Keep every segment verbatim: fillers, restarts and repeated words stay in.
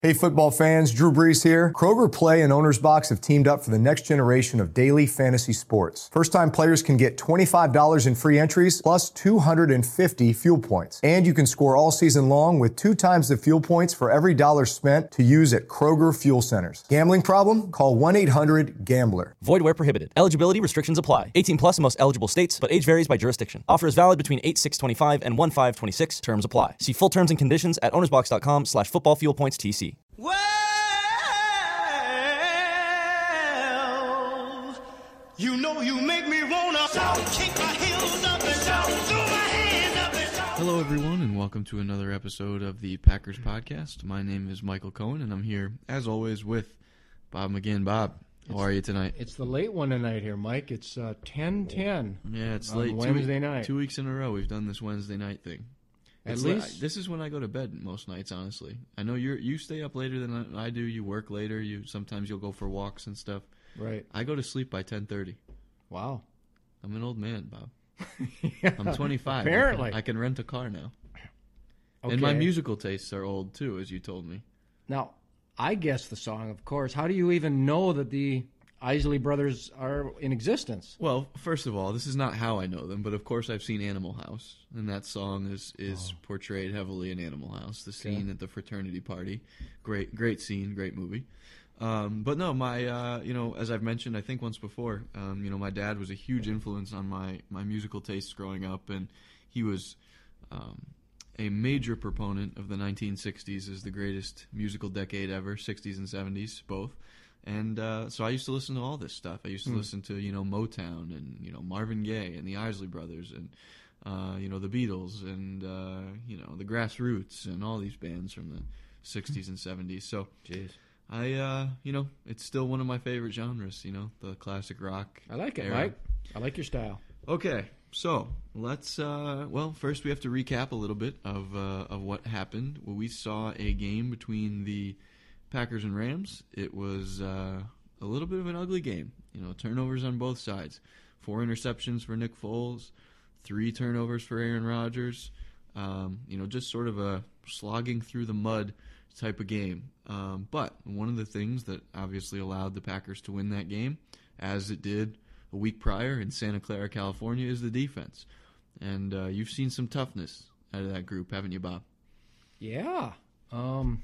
Hey football fans, Drew Brees here. Kroger Play and Owner's Box have teamed up for the next generation of daily fantasy sports. First-time players can get twenty-five dollars in free entries plus two hundred fifty fuel points. And you can score all season long with two times the fuel points for every dollar spent to use at Kroger Fuel Centers. Gambling problem? Call one eight hundred gambler. Void where prohibited. Eligibility restrictions apply. eighteen plus in most eligible states, but age varies by jurisdiction. Offer is valid between eight six twenty-five and one five twenty-six. Terms apply. See full terms and conditions at ownersbox.com slash football fuel points TC. Well, you know you make me wanna shout, kick my heels up and shout, throw my hands up and shout. Hello, everyone, and welcome to another episode of the Packers Podcast. My name is Michael Cohen, and I'm here, as always, with Bob McGinn. Bob, how It's- are you tonight? It's the late one tonight here, Mike. It's uh, ten ten. Yeah, it's on late. Wednesday two, night. Two weeks in a row, we've done this Wednesday night thing. At It's li- least- this is when I go to bed most nights. Honestly, I know you you stay up later than I, I do. You work later. You sometimes you'll go for walks and stuff. Right. I go to sleep by ten thirty. Wow. I'm an old man, Bob. Yeah, I'm twenty-five. Apparently. I can, I can rent a car now. Okay. And my musical tastes are old too, as you told me. Now, I guess the song, of course. How do you even know that the Isley Brothers are in existence? Well, first of all, this is not how I know them, but of course I've seen Animal House, and that song is, is Oh. portrayed heavily in Animal House. The scene at the fraternity party, great great scene, great movie. Um, but no, my uh, you know, as I've mentioned, I think once before, um, you know, my dad was a huge influence on my my musical tastes growing up, and he was um, a major proponent of the nineteen sixties as the greatest musical decade ever, sixties and seventies both. And uh, so I used to listen to all this stuff. I used to Hmm. listen to, you know, Motown and, you know, Marvin Gaye and the Isley Brothers and, uh, you know, the Beatles and, uh, you know, the Grassroots and all these bands from the sixties and seventies. So Jeez. I, uh, you know, it's still one of my favorite genres, you know, the classic rock. I like it, era. Mike. I like your style. Okay, so let's. Uh, well, first we have to recap a little bit of uh, of what happened. Well, we saw a game between the Packers and Rams. It was uh, a little bit of an ugly game. You know, turnovers on both sides. Four interceptions for Nick Foles, three turnovers for Aaron Rodgers. Um, you know, just sort of a slogging through the mud type of game. Um, but one of the things that obviously allowed the Packers to win that game, as it did a week prior in Santa Clara, California, is the defense. And uh, you've seen some toughness out of that group, haven't you, Bob? Yeah. Um,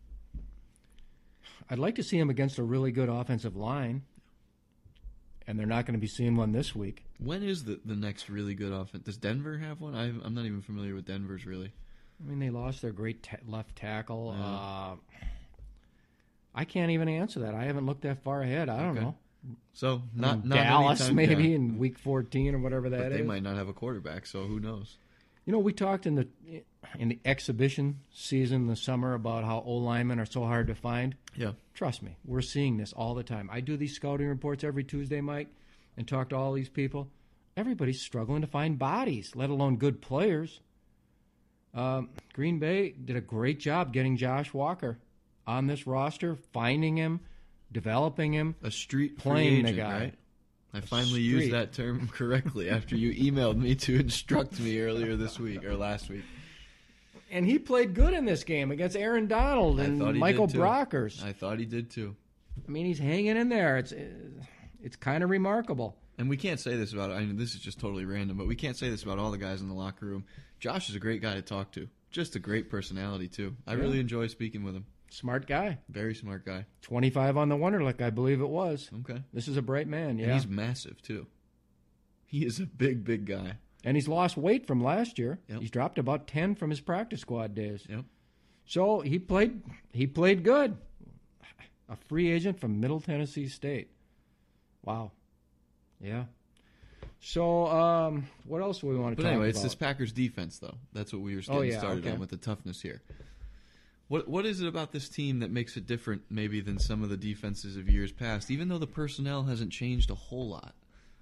I'd like to see him against a really good offensive line. And they're not going to be seeing one this week. When is the, the next really good offense? Does Denver have one? I, I'm not even familiar with Denver's, really. I mean, they lost their great ta- left tackle. Yeah. Uh, I can't even answer that. I haven't looked that far ahead. I don't Okay. know. So not, I mean, not Dallas anytime- maybe yeah. in week fourteen or whatever that But is. they might not have a quarterback, so who knows? You know, we talked in the in the exhibition season in the summer about how O linemen are so hard to find. Yeah. Trust me, we're seeing this all the time. I do these scouting reports every Tuesday, Mike, and talk to all these people. Everybody's struggling to find bodies, let alone good players. Um, Green Bay did a great job getting Josh Walker on this roster, finding him, developing him. A street free Playing the agent, guy. right? I finally street. used that term correctly after you emailed me to instruct me earlier this week or last week. And he played good in this game against Aaron Donald I and thought he Michael did too. Brockers. I thought he did too. I mean, he's hanging in there. It's it's kind of remarkable. And we can't say this about, I mean, this is just totally random, but we can't say this about all the guys in the locker room. Josh is a great guy to talk to. Just a great personality, too. I Yeah. really enjoy speaking with him. Smart guy. Very smart guy. twenty-five on the Wonderlic, I believe it was. Okay. This is a bright man, yeah. And he's massive, too. He is a big, big guy. And he's lost weight from last year. Yep. He's dropped about ten from his practice squad days. Yep. So he played he played good. A free agent from Middle Tennessee State. Wow. Yeah. So um, what else do we want to But talk anyway, about? it's this Packers defense, though. That's what we were getting Oh, yeah, started okay. on with the toughness here. What What is it about this team that makes it different, maybe, than some of the defenses of years past, even though the personnel hasn't changed a whole lot?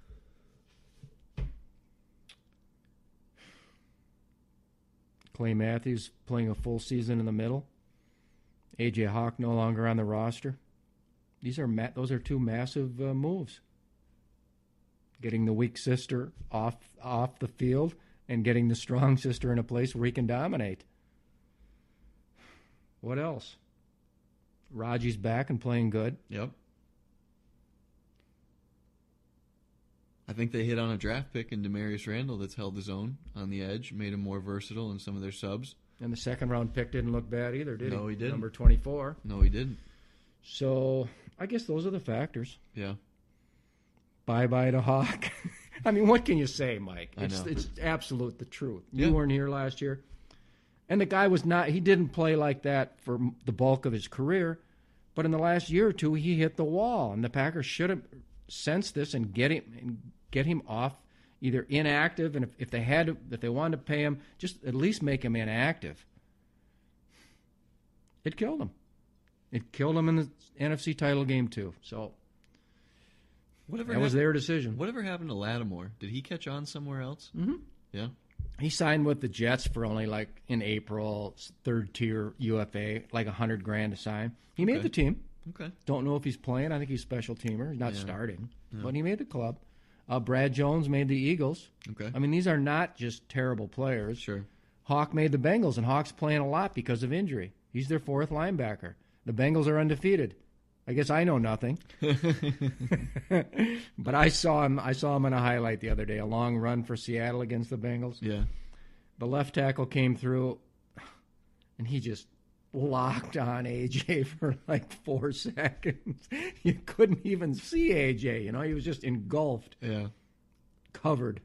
Clay Matthews playing a full season in the middle. A J Hawk no longer on the roster. These are ma- those are two massive uh, moves. Getting the weak sister off off the field and getting the strong sister in a place where he can dominate. What else? Raji's back and playing good. Yep. I think they hit on a draft pick in Demarius Randall that's held his own on the edge, made him more versatile in some of their subs. And the second round pick didn't look bad either, did he? No, he didn't. Number twenty-four. No, he didn't. So I guess those are the factors. Yeah. Bye-bye to Hawk. I mean, what can you say, Mike? I It's, know. it's absolute the truth. Yeah. You weren't here last year. And the guy was not, he didn't play like that for the bulk of his career. But in the last year or two, he hit the wall. And the Packers should have sensed this and get him and get him off either inactive. And if, if they had to, if they wanted to pay him, just at least make him inactive. It killed him. It killed him in the N F C title game, too. So Whatever that was hap- their decision. Whatever happened to Lattimore? Did he catch on somewhere else? Mm-hmm. Yeah. He signed with the Jets for only like in April, third tier U F A, like a hundred grand to sign. He made Okay. the team. Okay. Don't know if he's playing. I think he's a special teamer. He's not Yeah. starting, Yeah. but he made the club. Uh, Brad Jones made the Eagles. Okay. I mean, these are not just terrible players. Sure. Hawk made the Bengals, and Hawk's playing a lot because of injury. He's their fourth linebacker. The Bengals are undefeated. I guess I know nothing, but I saw him. I saw him in a highlight the other day. A long run for Seattle against the Bengals. Yeah. The left tackle came through, and he just locked on A J for like four seconds. You couldn't even see A J. You know, he was just engulfed, Yeah. covered.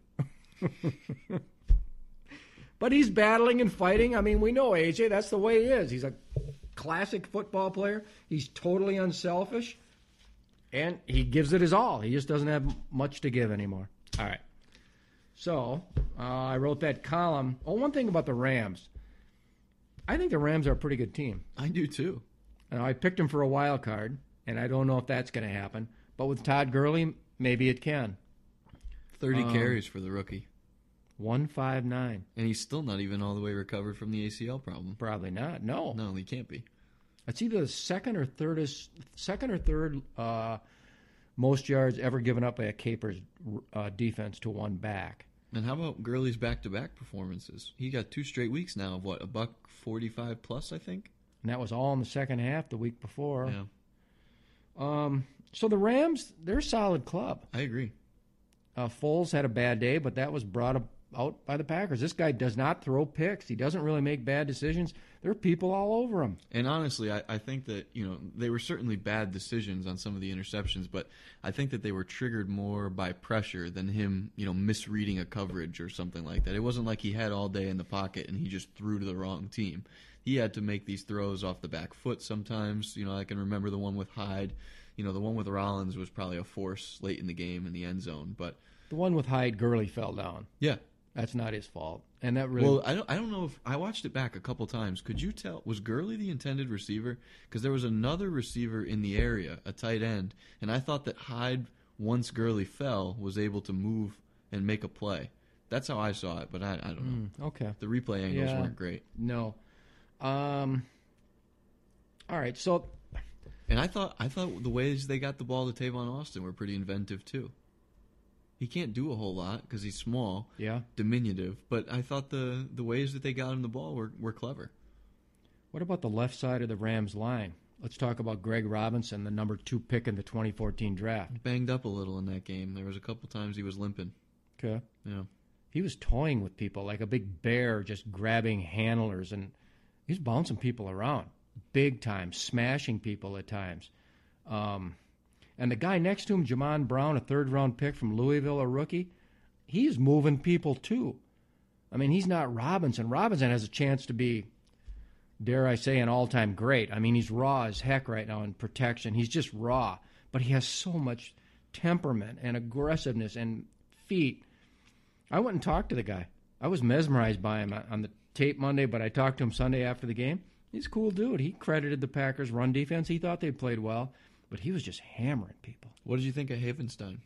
But he's battling and fighting. I mean, we know A J. That's the way he is. He's a classic football player. He's totally unselfish, and he gives it his all. He just doesn't have much to give anymore. All right. So uh, I wrote that column. Oh, one thing about the Rams. I think the Rams are a pretty good team. I do too. And I picked them for a wild card, and I don't know if that's going to happen. But with Todd Gurley, maybe it can. thirty Um, carries for the rookie. one five nine. And he's still not even all the way recovered from the A C L problem. Probably not. No. No, he can't be. It's either the second or third is second or third uh, most yards ever given up by a Capers uh, defense to one back. And how about Gurley's back-to-back performances? He got two straight weeks now of what, a buck forty-five plus, I think. And that was all in the second half the week before. Yeah, Um, so the Rams, they're a solid club. I agree. Uh, Foles had a bad day, but that was brought up, out by the Packers. This guy does not throw picks. He doesn't really make bad decisions. There are people all over him. And honestly, I, I think that, you know, they were certainly bad decisions on some of the interceptions, but I think that they were triggered more by pressure than him, you know, misreading a coverage or something like that. It wasn't like he had all day in the pocket and he just threw to the wrong team. He had to make these throws off the back foot sometimes. You know, I can remember the one with Hyde. You know, the one with Rollins was probably a force late in the game in the end zone. But The one with Hyde, Gurley fell down. yeah. That's not his fault. And that really Well, I don't, I don't know if I watched it back a couple times. Could you tell, was Gurley the intended receiver? Because there was another receiver in the area, a tight end, and I thought that Hyde, once Gurley fell, was able to move and make a play. That's how I saw it, but I, I don't know. Mm, okay. The replay angles Yeah. weren't great. No. Um. All right. So And I thought I thought the ways they got the ball to Tavon Austin were pretty inventive too. He can't do a whole lot because he's small, yeah. diminutive, but I thought the, the ways that they got him the ball were, were clever. What about the left side of the Rams line? Let's talk about Greg Robinson, the number two pick in the twenty fourteen draft. Banged up a little in that game. There was a couple times he was limping. Okay. Yeah. He was toying with people like a big bear, just grabbing handlers, and he's bouncing people around big time, smashing people at times. Um, and the guy next to him, Jamon Brown, a third-round pick from Louisville, a rookie, he's moving people too. I mean, he's not Robinson. Robinson has a chance to be, dare I say, an all-time great. I mean, he's raw as heck right now in protection. He's just raw, but he has so much temperament and aggressiveness and feet. I went and talked to the guy. I was mesmerized by him on the tape Monday, but I talked to him Sunday after the game. He's a cool dude. He credited the Packers' run defense. He thought they played well, but he was just hammering people. What did you think of Havenstein?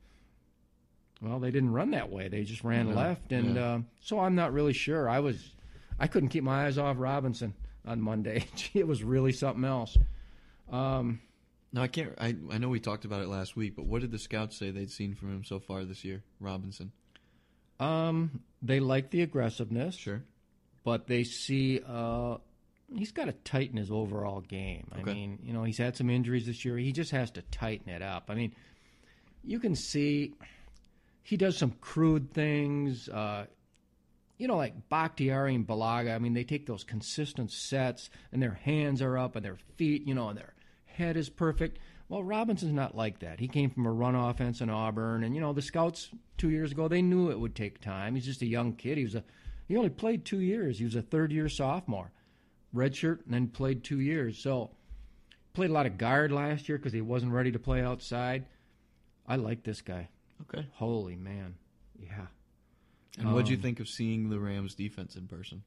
Well, they didn't run that way. They just ran Yeah, left, and yeah. uh, so I'm not really sure. I was, I couldn't keep my eyes off Robinson on Monday. It was really something else. Um, No, I can't. I I know we talked about it last week, but what did the scouts say they'd seen from him so far this year, Robinson? um, they like the aggressiveness. Sure. But they see uh, he's got to tighten his overall game. I Okay. mean, you know, he's had some injuries this year. He just has to tighten it up. I mean, you can see he does some crude things. Uh, you know, like Bakhtiari and Balaga. I mean, they take those consistent sets, and their hands are up, and their feet, you know, and their head is perfect. Well, Robinson's not like that. He came from a run offense in Auburn, and you know the scouts two years ago, they knew it would take time. He's just a young kid. He was a he only played two years. He was a third year sophomore, redshirt, and then played two years. So played a lot of guard last year because he wasn't ready to play outside. I like this guy. Okay. Holy man, yeah. And what'd you Um, think of seeing the Rams defense in person?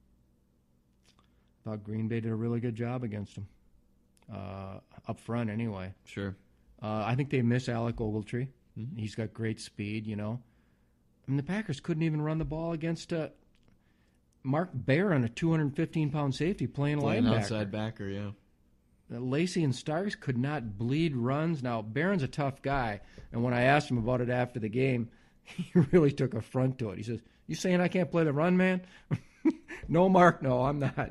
Thought Green Bay did a really good job against him. Uh, up front, anyway. Sure. Uh, I think they miss Alec Ogletree. Mm-hmm. He's got great speed, you know. I mean, the Packers couldn't even run the ball against uh, Mark Barron, a two hundred fifteen pound safety, playing, Playing linebacker. outside backer, yeah. Uh, Lacey and Starks could not bleed runs. Now, Barron's a tough guy, and when I asked him about it after the game, he really took affront to it. He says, "You saying I can't play the run, man?" No, Mark, no, I'm not.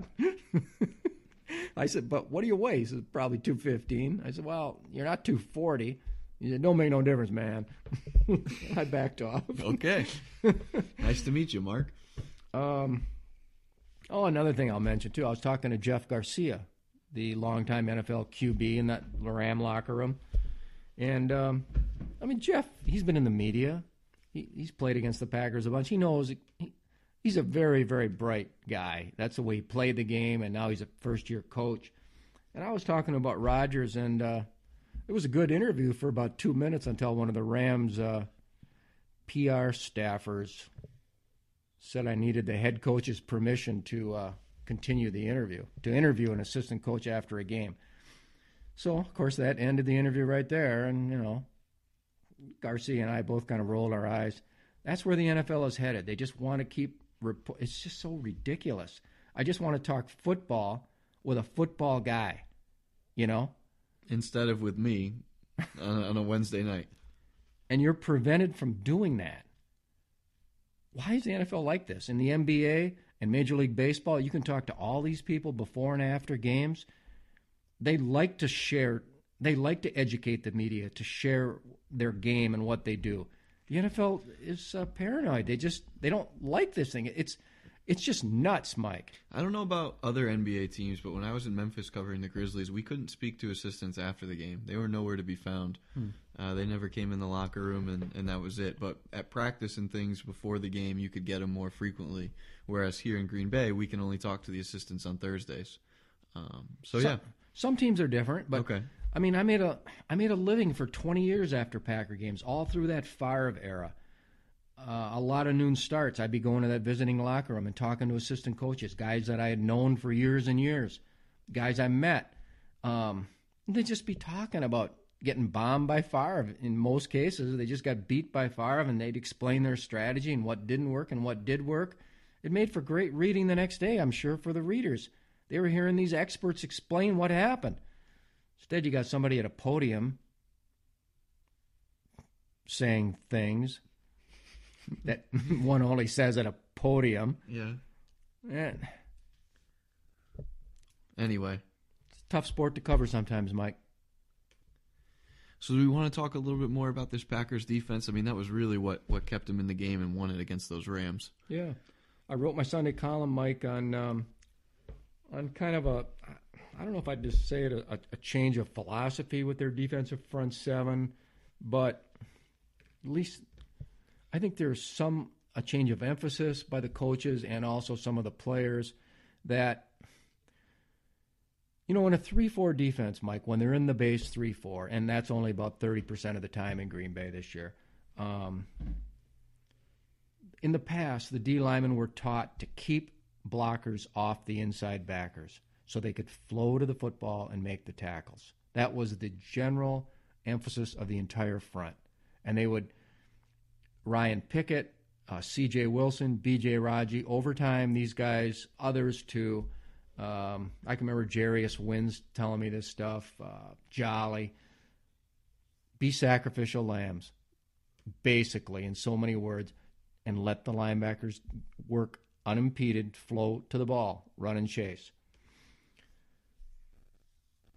I said, "But what do you weigh?" He says, "Probably two fifteen." I said, "Well, you're not two forty. He said, "Don't make no difference, man." I backed off. Okay. Nice to meet you, Mark. Um, oh, another thing I'll mention, too. I was talking to Jeff Garcia, the longtime N F L Q B in that Ram locker room. And, um, I mean, Jeff, he's been in the media. He, he's played against the Packers a bunch. He knows he, he's a very, very bright guy. That's the way he played the game, and now he's a first-year coach. And I was talking about Rodgers, and uh, it was a good interview for about two minutes until one of the Rams uh, P R staffers said I needed the head coach's permission to uh, continue the interview, to interview an assistant coach after a game. So, of course, that ended the interview right there, and, you know, Garcia and I both kind of rolled our eyes. That's where the N F L is headed. They just want to keep rep- – it's just so ridiculous. I just want to talk football with a football guy, you know? Instead of with me on, on a Wednesday night. And you're prevented from doing that. Why is the N F L like this? In the N B A and Major League Baseball, you can talk to all these people before and after games. They like to share, they like to educate the media, to share their game and what they do. The N F L is uh, paranoid. They just, they don't like this thing. It's it's just nuts, Mike. I don't know about other N B A teams, but when I was in Memphis covering the Grizzlies, we couldn't speak to assistants after the game. They were nowhere to be found. Hmm. Uh, they never came in the locker room, and, and that was it. But at practice and things before the game, you could get them more frequently. Whereas here in Green Bay, we can only talk to the assistants on Thursdays. Um, so, some, yeah. Some teams are different, but okay. I mean, I made a I made a living for twenty years after Packer games, all through that Favre era. Uh, a lot of noon starts. I'd be going to that visiting locker room and talking to assistant coaches, guys that I had known for years and years, guys I met. Um, they'd just be talking about getting bombed by Favre. In most cases, they just got beat by Favre, and they'd explain their strategy and what didn't work and what did work. It made for great reading the next day, I'm sure, for the readers. They were hearing these experts explain what happened. Instead, you got somebody at a podium saying things that one only says at a podium. Yeah. And anyway. It's a tough sport to cover sometimes, Mike. So do we want to talk a little bit more about this Packers defense? I mean, that was really what, what kept them in the game and won it against those Rams. Yeah. I wrote my Sunday column, Mike, on um, on kind of a, I don't know if I'd just say it, a, a change of philosophy with their defensive front seven, but at least I think there's some, a change of emphasis by the coaches and also some of the players that, you know, in a three four defense, Mike, when they're in the base three four, and that's only about thirty percent of the time in Green Bay this year, um, in the past, the D linemen were taught to keep blockers off the inside backers so they could flow to the football and make the tackles. That was the general emphasis of the entire front. And they would, Ryan Pickett, uh, C J Wilson, B J Raji, over time, these guys, others too. Um, I can remember Jarius Wins telling me this stuff, uh, Jolly. Be sacrificial lambs, basically, in so many words, and let the linebackers work unimpeded, flow to the ball, run and chase.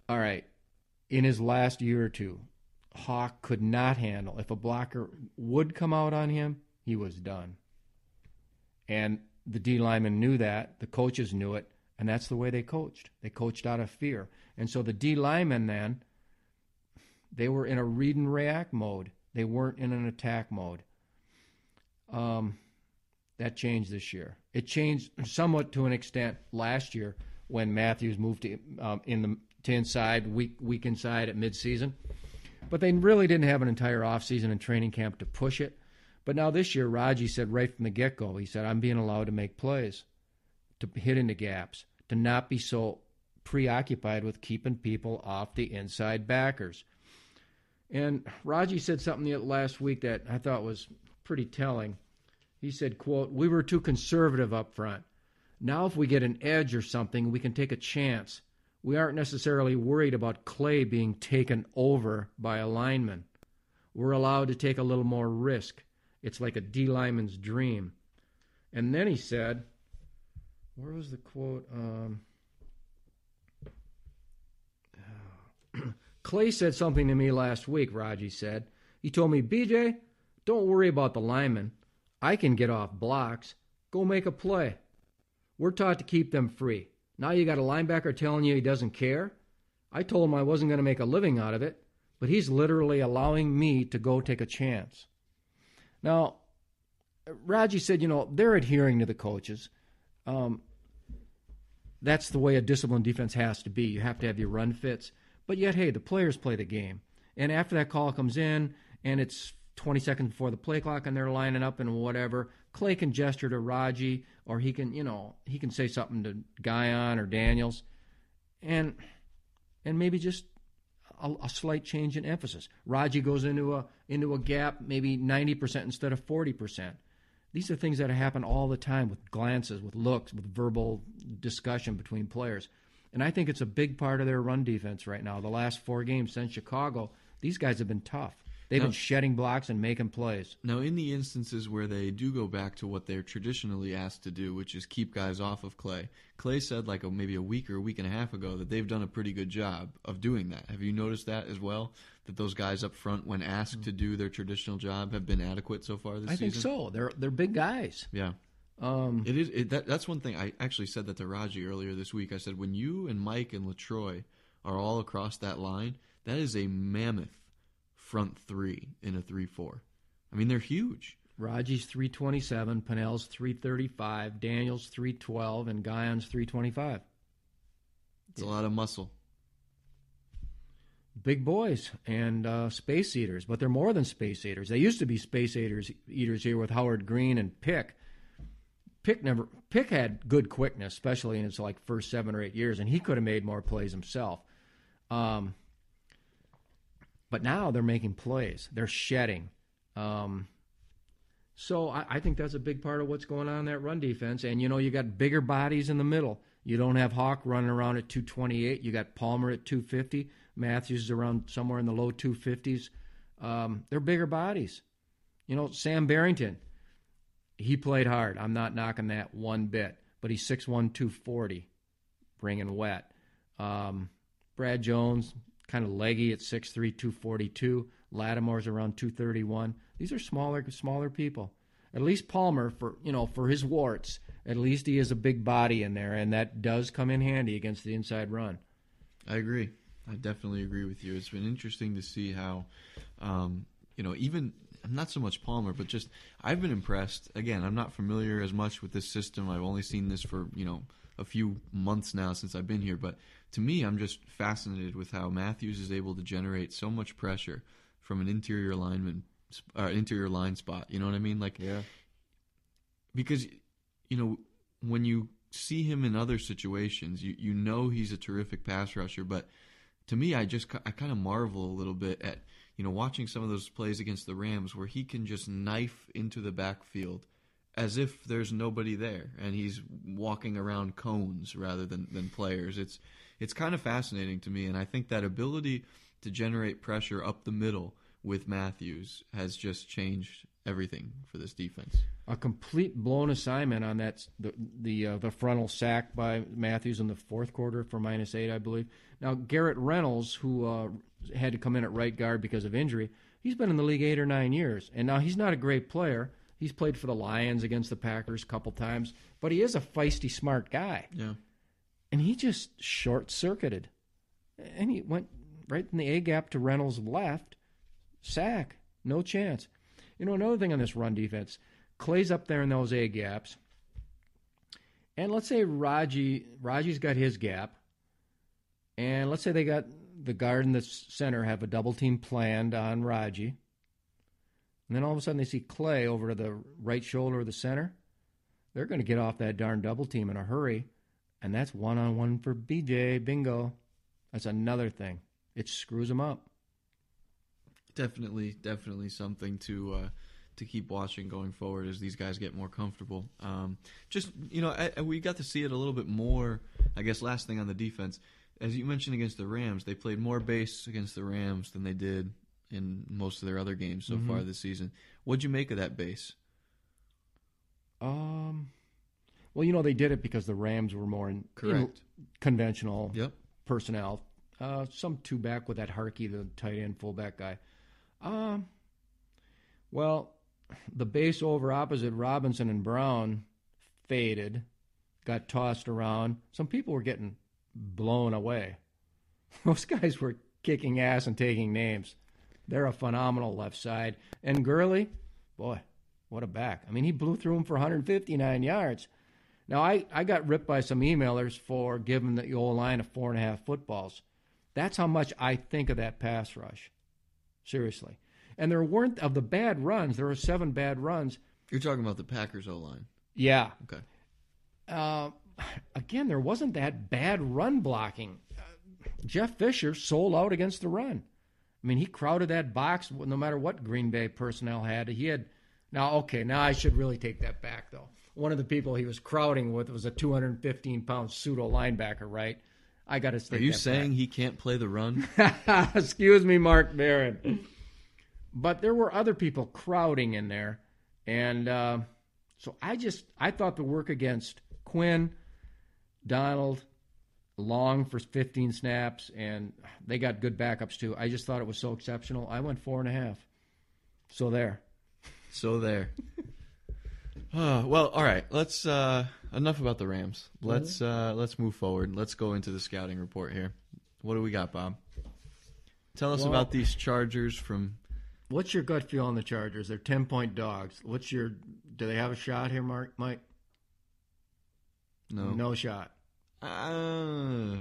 All right. In his last year or two, Hawk could not handle. If a blocker would come out on him, he was done. And the D linemen knew that. The coaches knew it. And that's the way they coached. They coached out of fear. And so the D linemen then, they were in a read and react mode. They weren't in an attack mode. Um, that changed this year. It changed somewhat to an extent last year when Matthews moved to, um, in the to inside, weak, weak inside at midseason. But they really didn't have an entire offseason and training camp to push it. But now this year, Raji said right from the get-go, he said, I'm being allowed to make plays, to hit into gaps, to not be so preoccupied with keeping people off the inside backers. And Raji said something last week that I thought was pretty telling. He said, quote, we were too conservative up front. Now if we get an edge or something, we can take a chance. We aren't necessarily worried about Clay being taken over by a lineman. We're allowed to take a little more risk. It's like a D lineman's dream. And then he said, where was the quote? Um, Clay said something to me last week, Raji said. He told me, B J, don't worry about the lineman. I can get off blocks. Go make a play. We're taught to keep them free. Now you got a linebacker telling you he doesn't care? I told him I wasn't going to make a living out of it, but he's literally allowing me to go take a chance. Now, Raji said, you know, they're adhering to the coaches. Um, that's the way a disciplined defense has to be. You have to have your run fits. But yet, hey, the players play the game. And after that call comes in, and it's twenty seconds before the play clock, and they're lining up and whatever, Clay can gesture to Raji, or he can, you know, he can say something to Guyon or Daniels, and and maybe just a, a slight change in emphasis. Raji goes into a into a gap, maybe ninety percent instead of forty percent. These are things that happen all the time with glances, with looks, with verbal discussion between players. And I think it's a big part of their run defense right now. The last four games since Chicago, these guys have been tough. They've now, been shedding blocks and making plays. Now, in the instances where they do go back to what they're traditionally asked to do, which is keep guys off of Clay, Clay said like a, maybe a week or a week and a half ago that they've done a pretty good job of doing that. Have you noticed that as well? That those guys up front, when asked mm-hmm. to do their traditional job, have been adequate so far this I season? I think so. They're they're big guys. Yeah. Um, it is. It, that, that's one thing. I actually said that to Raji earlier this week. I said, when you and Mike and LaTroy are all across that line, that is a mammoth front three in a three four. I mean, they're huge. Raji's three twenty-seven, Pennell's three thirty-five, Daniels three twelve, and Guyon's three twenty-five. It's yeah. a lot of muscle. Big boys and uh, space eaters, but they're more than space eaters. They used to be space eaters eaters here with Howard Green and Pick. Pick never. Pick had good quickness, especially in his like first seven or eight years, and he could have made more plays himself. Um, but now they're making plays. They're shedding. Um, so I, I think that's a big part of what's going on in that run defense. And you know, you got bigger bodies in the middle. You don't have Hawk running around at two twenty-eight. You got Palmer at two fifty. Matthews is around somewhere in the low two fifties. Um, they're bigger bodies. You know, Sam Barrington. He played hard. I'm not knocking that one bit. But he's six one, two forty, bringing wet. Um, Brad Jones, kind of leggy at six three, two forty-two. Lattimore's around two thirty-one. These are smaller smaller people. At least Palmer, for you know, for his warts, at least he has a big body in there, and that does come in handy against the inside run. I agree. I definitely agree with you. It's been interesting to see how, um, you know, even – not so much Palmer, but just I've been impressed. Again, I'm not familiar as much with this system. I've only seen this for, you know, a few months now since I've been here. But to me, I'm just fascinated with how Matthews is able to generate so much pressure from an interior lineman, uh, interior line spot. You know what I mean? Like, yeah. Because, you know, when you see him in other situations, you, you know he's a terrific pass rusher. But to me, I just I kind of marvel a little bit at, you know, watching some of those plays against the Rams where he can just knife into the backfield as if there's nobody there and he's walking around cones rather than, than players. It's it's kind of fascinating to me, and I think that ability to generate pressure up the middle with Matthews has just changed everything for this defense. A complete blown assignment on that the the uh, the frontal sack by Matthews in the fourth quarter for minus eight, I believe. Now Garrett Reynolds, who uh, had to come in at right guard because of injury, he's been in the league eight or nine years, and now he's not a great player. He's played for the Lions against the Packers a couple times, but he is a feisty, smart guy. Yeah, and he just short circuited, and he went right in the A gap to Reynolds' left, sack, no chance. You know, another thing on this run defense, Clay's up there in those A gaps, and let's say Raji, Raji's got his gap, and let's say they got the guard and the center have a double team planned on Raji, and then all of a sudden they see Clay over to the right shoulder of the center. They're going to get off that darn double team in a hurry, and that's one-on-one for B J. Bingo. That's another thing. It screws them up. Definitely, definitely something to uh, to keep watching going forward as these guys get more comfortable. Um, just, you know, I, I, we got to see it a little bit more, I guess, last thing on the defense. As you mentioned against the Rams, they played more base against the Rams than they did in most of their other games so mm-hmm. far this season. What'd you make of that base? Um, well, you know, they did it because the Rams were more in, Correct. in conventional yep. personnel. Uh, some two back with that Harkey, the tight end fullback guy. Um, well, the base over opposite Robinson and Brown faded, got tossed around. Some people were getting blown away. Those guys were kicking ass and taking names. They're a phenomenal left side. And Gurley, boy, what a back. I mean, he blew through him for one hundred fifty-nine yards. Now, I, I got ripped by some emailers for giving the old line of four and a half footballs. That's how much I think of that pass rush. Seriously. And there weren't, of the bad runs, there were seven bad runs. You're talking about the Packers O-line. Yeah. Okay. Uh, again, there wasn't that bad run blocking. Uh, Jeff Fisher sold out against the run. I mean, he crowded that box no matter what Green Bay personnel had. He had, now, okay, now I should really take that back, though. One of the people he was crowding with was a two hundred fifteen pound pseudo linebacker, right? I got to. Are you saying back. He can't play the run? Excuse me, Mark Barron. But there were other people crowding in there, and uh, so I just I thought the work against Quinn, Donald, Long for fifteen snaps, and they got good backups too. I just thought it was so exceptional. I went four and a half. So there. So there. Oh, well, all right. Let's uh, enough about the Rams. Let's uh, let's move forward. Let's go into the scouting report here. What do we got, Bob? Tell us well, about these Chargers from. What's your gut feel on the Chargers? They're ten point dogs. What's your? Do they have a shot here, Mark? Mike? No. No shot. Uh,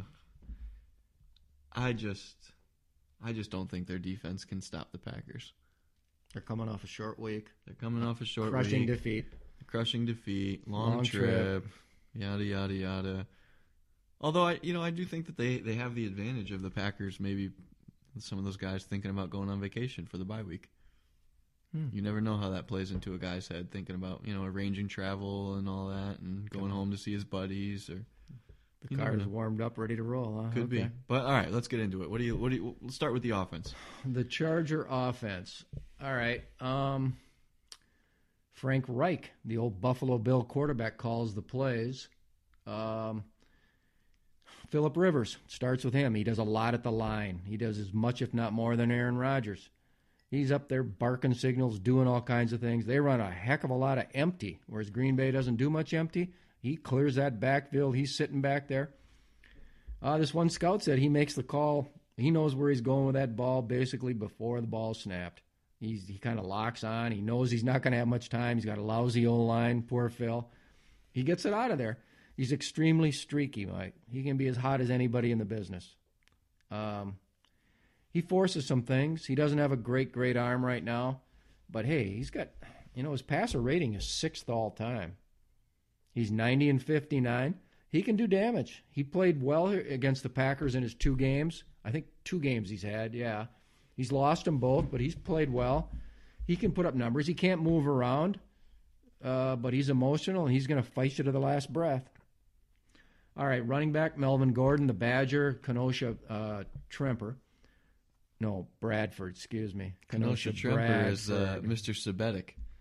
I just, I just don't think their defense can stop the Packers. They're coming off a short week. They're coming off a short crushing week. defeat. Crushing defeat. Long, long trip, trip. Yada yada yada. Although I, you know, I do think that they, they have the advantage of the Packers. Maybe some of those guys thinking about going on vacation for the bye week. Hmm. You never know how that plays into a guy's head, thinking about, you know, arranging travel and all that, and going home to see his buddies or. The car is warmed up, ready to roll. Huh? Could okay. be, but all right, let's get into it. What do you? What do you? Let's start with the offense. The Charger offense. All right. Um, Frank Reich, the old Buffalo Bill quarterback, calls the plays. Um, Phillip Rivers starts with him. He does a lot at the line. He does as much, if not more, than Aaron Rodgers. He's up there barking signals, doing all kinds of things. They run a heck of a lot of empty, whereas Green Bay doesn't do much empty. He clears that backfield. He's sitting back there. Uh, this one scout said he makes the call. He knows where he's going with that ball basically before the ball snapped. He's, he kind of locks on. He knows he's not going to have much time. He's got a lousy O-line, poor Phil. He gets it out of there. He's extremely streaky, Mike. He can be as hot as anybody in the business. Um, he forces some things. He doesn't have a great, great arm right now. But, hey, he's got, you know, his passer rating is sixth all time. He's ninety and fifty-nine. He can do damage. He played well against the Packers in his two games. I think two games he's had, yeah. He's lost them both, but he's played well. He can put up numbers. He can't move around, uh, but he's emotional, and he's going to fight you to the last breath. All right, running back, Melvin Gordon, the Badger, Kenosha uh, Tremper. No, Bradford, excuse me. Kenosha, Kenosha Tremper is uh, Mister Sabetic.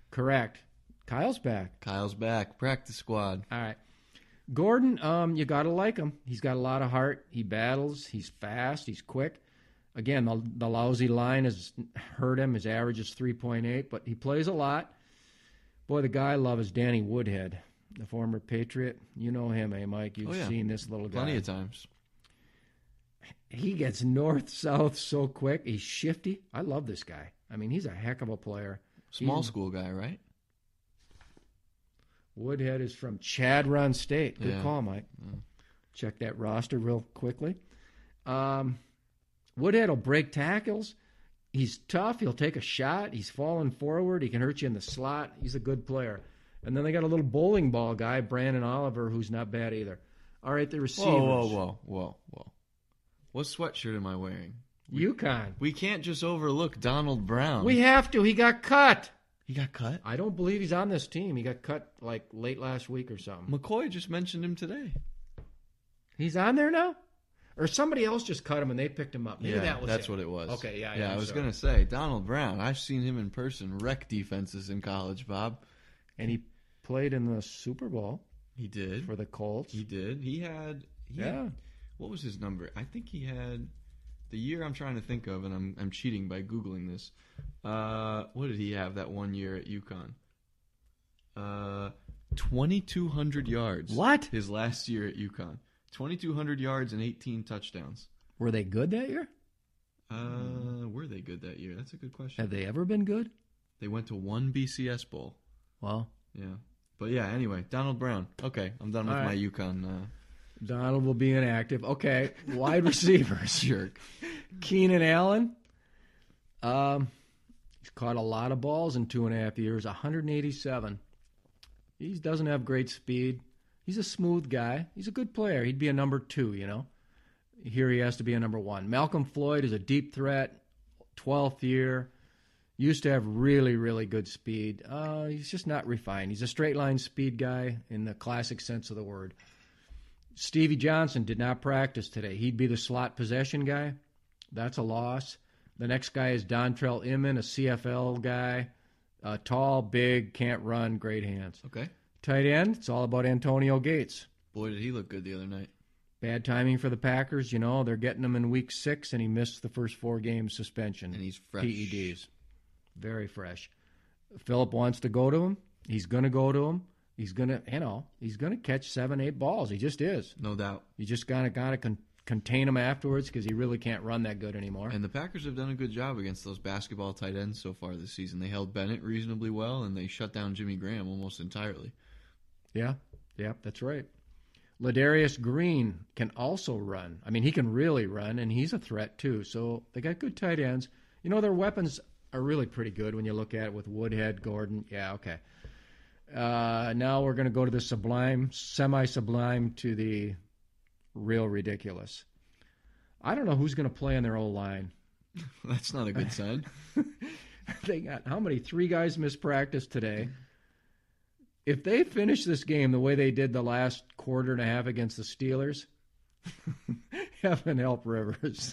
Correct. Kyle's back. Kyle's back. Practice squad. All right. Gordon, um, you got to like him. He's got a lot of heart. He battles. He's fast. He's quick. Again, the, the lousy line has hurt him. His average is three point eight, but he plays a lot. Boy, the guy I love is Danny Woodhead, the former Patriot. You know him, eh, Mike? You've Oh, yeah. seen this little guy. Plenty of times. He gets north-south so quick. He's shifty. I love this guy. I mean, he's a heck of a player. Small He's- school guy, right? Woodhead is from Chadron State. Good Yeah. call, Mike. Check that roster real quickly. Um, Woodhead will break tackles. He's tough. He'll take a shot. He's falling forward. He can hurt you in the slot. He's a good player. And then they got a little bowling ball guy, Brandon Oliver, who's not bad either. All right, the receivers. Whoa, whoa, whoa, whoa, whoa. What sweatshirt am I wearing? UConn. We can't just overlook Donald Brown. We have to. He got cut. He got cut? I don't believe he's on this team. He got cut like late last week or something. McCoy just mentioned him today. He's on there now? Or somebody else just cut him and they picked him up. Maybe yeah, that was that's it. what it was. Okay, yeah, Yeah, yeah, I I'm was sorry. going to say, Donald Brown. I've seen him in person wreck defenses in college, Bob. And he played in the Super Bowl He did. for the Colts. He did. He had. He Yeah. Had, what was his number? I think he had the year I'm trying to think of, and I'm I'm cheating by googling this. Uh, what did he have that one year at UConn? Uh, twenty-two hundred yards. What? His last year at UConn. twenty-two hundred yards and eighteen touchdowns. Were they good that year? Uh, were they good that year? That's a good question. Have they ever been good? They went to one B C S bowl. Well, Yeah. But yeah, anyway, Donald Brown. Okay, I'm done with All my right. UConn uh, Donald will be inactive. Okay, wide receivers. jerk. Keenan Allen. Um, he's caught a lot of balls in two and a half years, one hundred eighty-seven. He doesn't have great speed. He's a smooth guy. He's a good player. He'd be a number two, you know. Here he has to be a number one. Malcolm Floyd is a deep threat, twelfth year. Used to have really, really good speed. Uh, he's just not refined. He's a straight line speed guy in the classic sense of the word. Stevie Johnson did not practice today. He'd be the slot possession guy. That's a loss. The next guy is Dontrell Inman, a C F L guy. Uh, tall, big, can't run, great hands. Okay. Tight end, it's all about Antonio Gates. Boy, did he look good the other night. Bad timing for the Packers. You know, they're getting him in week six, and he missed the first four games suspension. And he's fresh. P E Ds. Very fresh. Phillip wants to go to him. He's going to go to him. He's going to, you know, he's going to catch seven, eight balls. He just is. No doubt. You just got to got to con- contain him afterwards because he really can't run that good anymore. And the Packers have done a good job against those basketball tight ends so far this season. They held Bennett reasonably well, and they shut down Jimmy Graham almost entirely. Yeah, yeah, that's right. Ladarius Green can also run. I mean, he can really run, and he's a threat too. So they got good tight ends. You know, their weapons are really pretty good when you look at it with Woodhead, Gordon. Yeah, okay. Uh, now we're going to go to the sublime, semi-sublime to the real ridiculous. I don't know who's going to play in their old line. That's not a good sign. They got how many? Three guys missed practice today. If they finish this game the way they did the last quarter and a half against the Steelers, heaven help Rivers.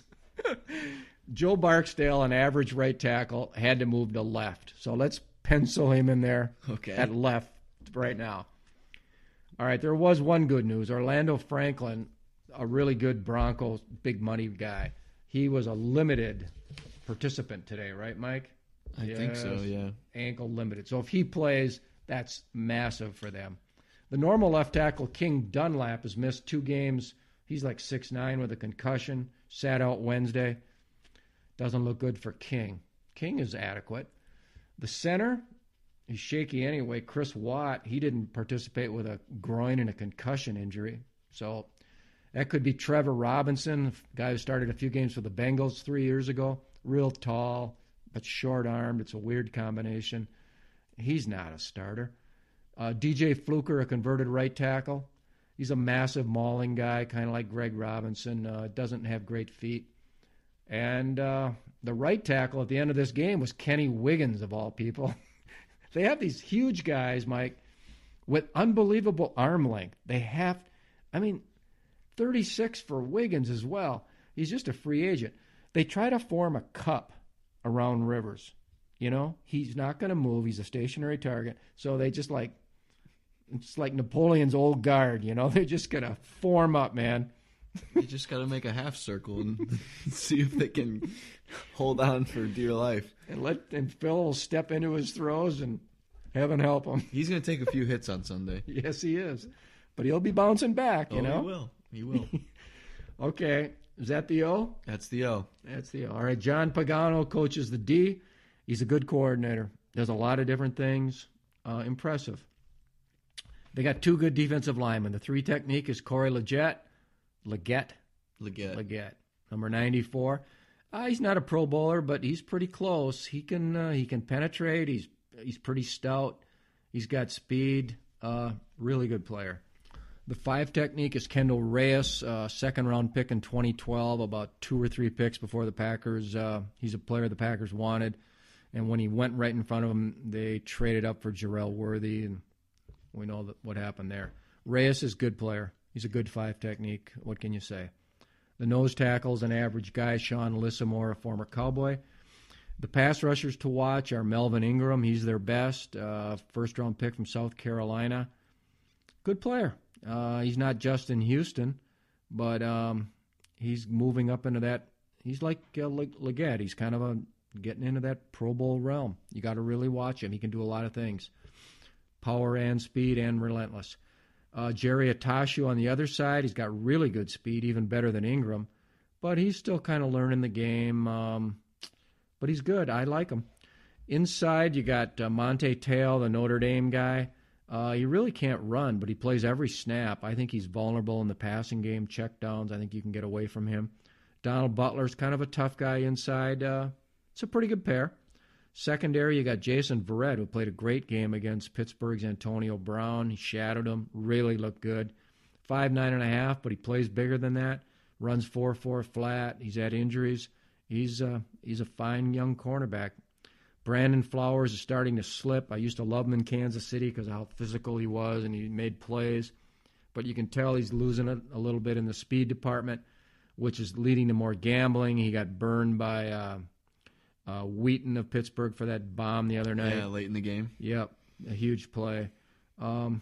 Joe Barksdale, an average right tackle, had to move to left. So let's pencil him in there Okay. at left right now. All right, there was one good news. Orlando Franklin, a really good Broncos big money guy. He was a limited participant today, right, Mike? I think so, Yes. yeah. Ankle limited. So if he plays, that's massive for them. The normal left tackle, King Dunlap, has missed two games. He's like six nine with a concussion, sat out Wednesday. Doesn't look good for King. King is adequate. The center, he's shaky anyway. Chris Watt, he didn't participate with a groin and a concussion injury. So that could be Trevor Robinson, guy who started a few games for the Bengals three years ago. Real tall, but short-armed. It's a weird combination. He's not a starter. Uh, D J Fluker, a converted right tackle. He's a massive mauling guy, kind of like Greg Robinson. Uh, doesn't have great feet. And uh, the right tackle at the end of this game was Kenny Wiggins, of all people. They have these huge guys, Mike, with unbelievable arm length. They have, I mean, thirty-six for Wiggins as well. He's just a free agent. They try to form a cup around Rivers. You know, he's not going to move. He's a stationary target. So they just like, it's like Napoleon's old guard, you know. They're just going to form up, man. You just got to make a half circle and see if they can hold on for dear life. And let and Phil will step into his throws and heaven help him. He's going to take a few hits on Sunday. Yes, he is. But he'll be bouncing back, you oh, know. He will. He will. Okay. Is that the O? That's the O. That's the O. All right. John Pagano coaches the D. He's a good coordinator. Does a lot of different things. Uh, impressive. They got two good defensive linemen. The three technique is Corey Leggett. Leggett. Leggett. Leggett. Number ninety-four. Uh, he's not a Pro Bowler, but he's pretty close. He can uh, he can penetrate. He's he's pretty stout. He's got speed. Uh, really good player. The five technique is Kendall Reyes, uh, second round pick in twenty twelve, about two or three picks before the Packers. Uh, he's a player the Packers wanted. And when he went right in front of him, they traded up for Jarrell Worthy, and we know that what happened there. Reyes is a good player. He's a good five technique. What can you say? The nose tackle is an average guy, Sean Lissamore, a former Cowboy. The pass rushers to watch are Melvin Ingram. He's their best, uh, first-round pick from South Carolina. Good player. Uh, he's not just in Houston, but um, he's moving up into that. He's like uh, Leggett. He's kind of a getting into that Pro Bowl realm. You got to really watch him. He can do a lot of things. Power and speed and relentless. Uh, Jerry Atashu on the other side, he's got really good speed, even better than Ingram, but he's still kind of learning the game. Um, but he's good. I like him. Inside, you got uh, Monte Tail, the Notre Dame guy. Uh, he really can't run, but he plays every snap. I think he's vulnerable in the passing game, check downs. I think you can get away from him. Donald Butler's kind of a tough guy inside. Uh, it's a pretty good pair. Secondary, you got Jason Verrett, who played a great game against Pittsburgh's Antonio Brown. He shadowed him, really looked good. Five nine and a half, but he plays bigger than that. Runs four four flat. He's had injuries. He's uh, he's a fine young cornerback. Brandon Flowers is starting to slip. I used to love him in Kansas City because of how physical he was and he made plays. But you can tell he's losing it a little bit in the speed department, which is leading to more gambling. He got burned by uh, uh, Wheaton of Pittsburgh for that bomb the other night. Yeah, late in the game. Yep, a huge play. Um,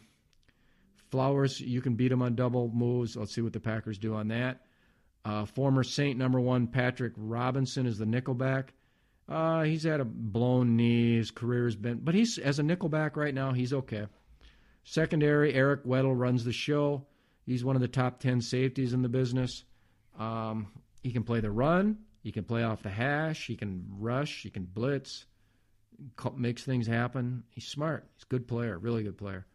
Flowers, you can beat him on double moves. Let's see what the Packers do on that. Uh, former Saint number one Patrick Robinson is the nickelback. Uh, he's had a blown knee. His career has been, but he's as a nickelback right now. He's okay. Secondary, Eric Weddle runs the show. He's one of the top ten safeties in the business. Um, he can play the run. He can play off the hash. He can rush. He can blitz. Makes things happen. He's smart. He's a good player. Really good player.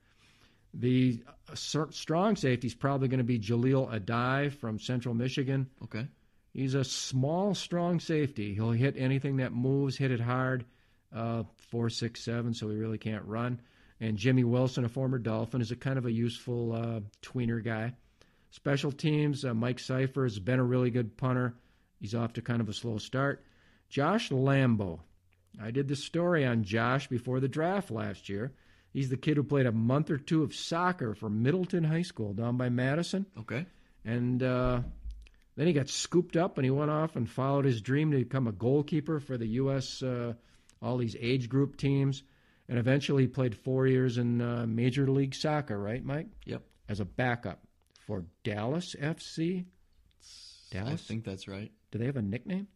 The uh, strong safety is probably going to be Jaleel Adai from Central Michigan. Okay. He's a small, strong safety. He'll hit anything that moves, hit it hard, uh, four, six, seven, so he really can't run. And Jimmy Wilson, a former Dolphin, is a kind of a useful uh, tweener guy. Special teams, uh, Mike Cipher has been a really good punter. He's off to kind of a slow start. Josh Lambo. I did the story on Josh before the draft last year. He's the kid who played a month or two of soccer for Middleton High School down by Madison. Okay. And uh, then he got scooped up and he went off and followed his dream to become a goalkeeper for the U S, uh, all these age group teams. And eventually he played four years in uh, Major League Soccer, right, Mike? Yep. As a backup for Dallas F C. Dallas? I think that's right. Do they have a nickname?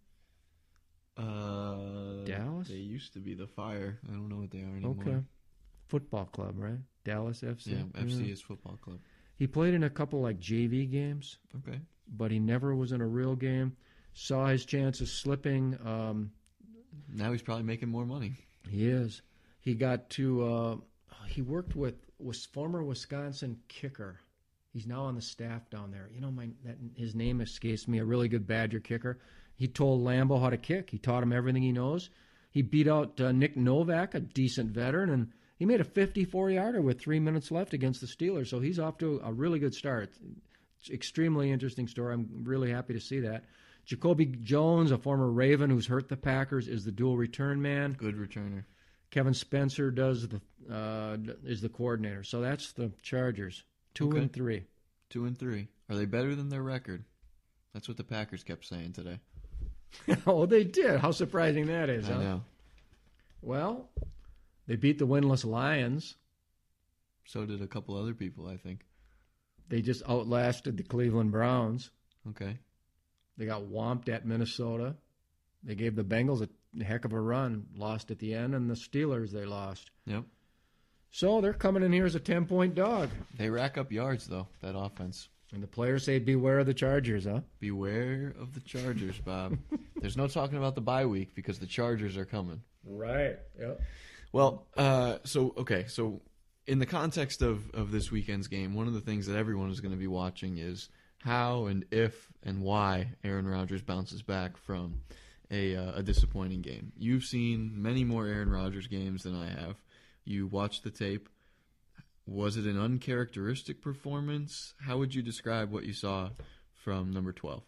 Uh, Dallas? They used to be the Fire. I don't know what they are anymore. Okay. Football club, right? Dallas F C? Yeah, F C Yeah. is football club. He played in a couple like J V games, Okay. but he never was in a real game. Saw his chances slipping. Um, Now he's probably making more money. he is. He got to, uh, he worked with was former Wisconsin kicker. He's now on the staff down there. You know, my that, his name escapes me, a really good Badger kicker. He told Lambo how to kick. He taught him everything he knows. He beat out uh, Nick Novak, a decent veteran, and he made a fifty-four-yarder with three minutes left against the Steelers, so he's off to a really good start. It's an extremely interesting story. I'm really happy to see that. Jacoby Jones, a former Raven who's hurt the Packers, is the dual return man. Good returner. Kevin Spencer does the uh, is the coordinator. So that's the Chargers, two Okay. and three. Two and three. Are they better than their record? That's what the Packers kept saying today. Oh, they did. How surprising that is, I huh? know. Well, they beat the winless Lions. So did a couple other people, I think. They just outlasted the Cleveland Browns. Okay. They got whomped at Minnesota. They gave the Bengals a heck of a run. Lost at the end, and the Steelers they lost. Yep. So they're coming in here as a ten-point dog. They rack up yards, though, that offense. And the players say, beware of the Chargers, huh? Beware of the Chargers, Bob. There's no talking about the bye week because the Chargers are coming. Right. Yep. Well, uh, so, okay, so in the context of, of this weekend's game, one of the things that everyone is going to be watching is how and if and why Aaron Rodgers bounces back from a, uh, a disappointing game. You've seen many more Aaron Rodgers games than I have. You watched the tape. Was it an uncharacteristic performance? How would you describe what you saw from number twelve?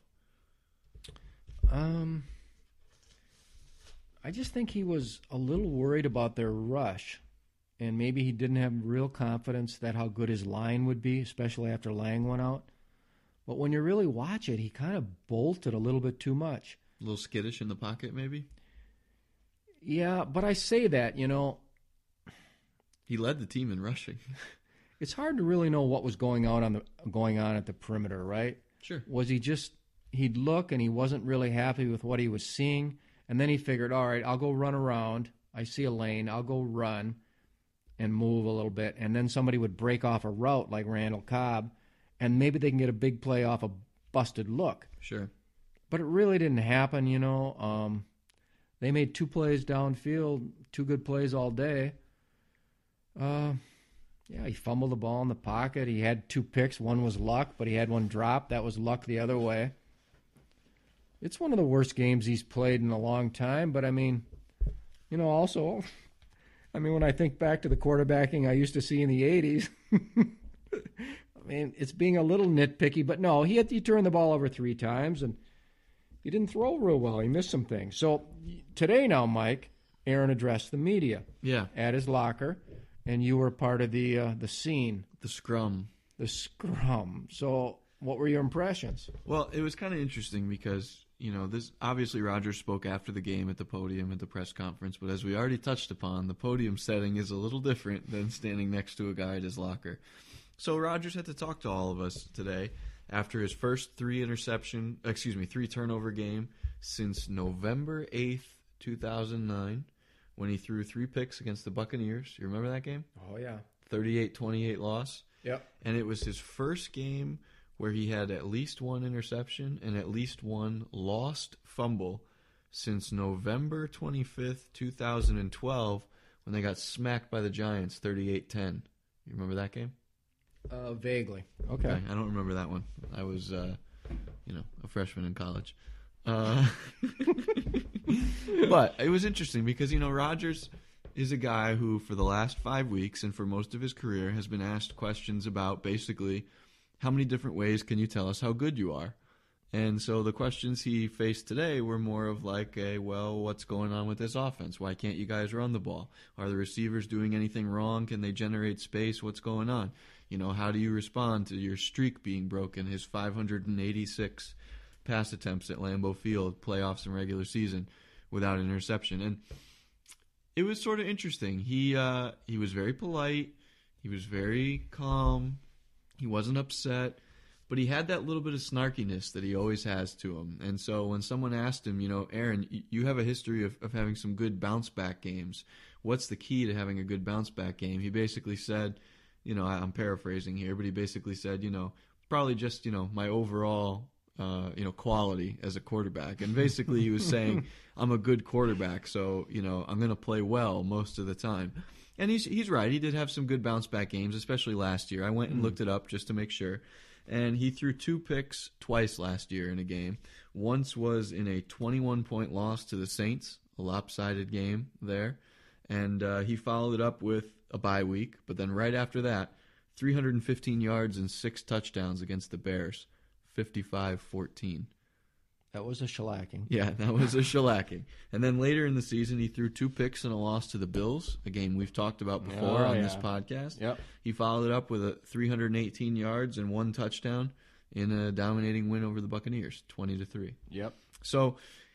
Um, I just think he was a little worried about their rush, and maybe he didn't have real confidence that how good his line would be, especially after Lang went out. But when you really watch it, he kind of bolted a little bit too much. A little skittish in the pocket, maybe? Yeah, but I say that, you know, he led the team in rushing. It's hard to really know what was going on on the going on at the perimeter, right? Sure. Was he just he'd look and he wasn't really happy with what he was seeing, and then he figured, all right, I'll go run around. I see a lane, I'll go run and move a little bit, and then somebody would break off a route like Randall Cobb, and maybe they can get a big play off a busted look. Sure. But it really didn't happen, you know. Um, they made two plays downfield, two good plays all day. Uh, yeah, he fumbled the ball in the pocket. He had two picks. One was luck, but he had one drop. That was luck the other way. It's one of the worst games he's played in a long time, but I mean, you know, also, I mean, when I think back to the quarterbacking I used to see in the eighties, I mean, it's being a little nitpicky, but no, he had he turned the ball over three times, and he didn't throw real well. He missed some things. So today now, Mike, Aaron addressed the media. Yeah. At his locker. And you were part of the uh, the scene. The scrum. The scrum. So what were your impressions? Well, it was kind of interesting because, you know, this obviously Rodgers spoke after the game at the podium at the press conference, but as we already touched upon, the podium setting is a little different than standing next to a guy at his locker. So Rodgers had to talk to all of us today after his first three interception, excuse me, three turnover game since November eighth, two thousand nine. When he threw three picks against the Buccaneers. You remember that game? Oh, yeah. thirty-eight twenty-eight loss. Yep. And it was his first game where he had at least one interception and at least one lost fumble since November twenty-fifth, two thousand twelve, when they got smacked by the Giants thirty-eight ten. You remember that game? Uh, vaguely. Okay. okay. I don't remember that one. I was, uh, you know, a freshman in college. Uh, but it was interesting because, you know, Rodgers is a guy who for the last five weeks and for most of his career has been asked questions about basically how many different ways can you tell us how good you are? And so the questions he faced today were more of like, a, well, what's going on with this offense? Why can't you guys run the ball? Are the receivers doing anything wrong? Can they generate space? What's going on? You know, how do you respond to your streak being broken, his five hundred eighty-six pass attempts at Lambeau Field, playoffs and regular season, without an interception? And it was sort of interesting. He uh, he was very polite. He was very calm. He wasn't upset. But he had that little bit of snarkiness that he always has to him. And so when someone asked him, you know, Aaron, you have a history of, of having some good bounce-back games. What's the key to having a good bounce-back game? He basically said, you know, I'm paraphrasing here, but he basically said, you know, probably just, you know, my overall Uh, you know, quality as a quarterback. And basically he was saying, I'm a good quarterback, so, you know, I'm going to play well most of the time. And he's he's right. He did have some good bounce-back games, especially last year. I went and looked it up just to make sure. And he threw two picks twice last year in a game. Once was in a twenty-one point loss to the Saints, a lopsided game there. And uh, he followed it up with a bye week. But then right after that, three hundred fifteen yards and six touchdowns against the Bears. fifty-five fourteen. That was a shellacking. Yeah, that was a shellacking. And then later in the season, he threw two picks and a loss to the Bills, a game we've talked about before Oh, on yeah. this podcast. Yep. He followed it up with a three hundred eighteen yards and one touchdown in a dominating win over the Buccaneers, twenty to three. Yep. So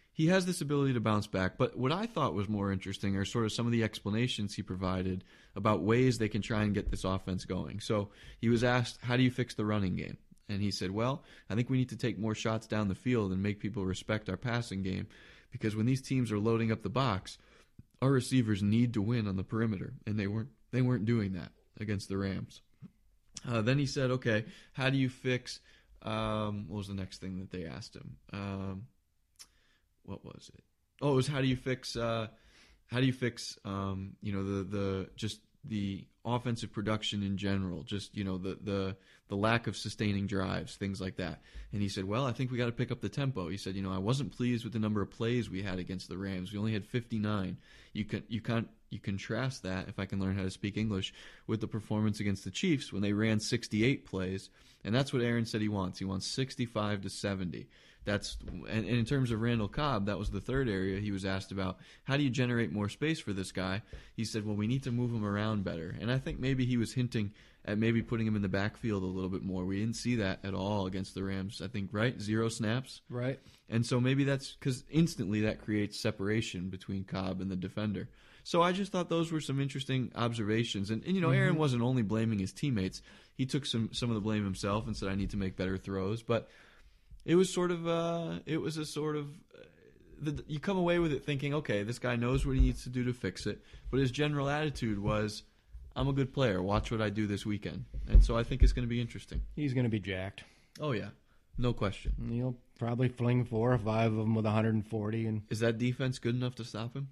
he has this ability to bounce back. But what I thought was more interesting are sort of some of the explanations he provided about ways they can try and get this offense going. So he was asked, how do you fix the running game? And he said, well, I think we need to take more shots down the field and make people respect our passing game, because when these teams are loading up the box, our receivers need to win on the perimeter, and they weren't they weren't doing that against the Rams. Uh, then he said, okay, how do you fix um, what was the next thing that they asked him? Um, what was it? Oh, it was how do you fix uh, how do you fix um, you know the the just the offensive production in general, just you know the the the lack of sustaining drives, things like that. And he said, well, I think we got to pick up the tempo. He said, you know, I wasn't pleased with the number of plays we had against the Rams. We only had fifty-nine. You can you can't you contrast that, if I can learn how to speak English, with the performance against the Chiefs when they ran sixty-eight plays. And that's what Aaron said he wants. He wants sixty-five to seventy. That's and, and in terms of Randall Cobb, that was the third area he was asked about. How do you generate more space for this guy? He said, well, we need to move him around better. And I think maybe he was hinting at maybe putting him in the backfield a little bit more. We didn't see that at all against the Rams, I think, right? Zero snaps. Right. And so maybe that's because instantly that creates separation between Cobb and the defender. So I just thought those were some interesting observations. And, and you know, Aaron Mm-hmm. wasn't only blaming his teammates. He took some, some of the blame himself and said, I need to make better throws. But it was sort of, uh, it was a sort of, uh, the, you come away with it thinking, okay, this guy knows what he needs to do to fix it. But his general attitude was, I'm a good player. Watch what I do this weekend. And so I think it's going to be interesting. He's going to be jacked. Oh, yeah. No question. And he'll probably fling four or five of them with one hundred forty. And Is that defense good enough to stop him?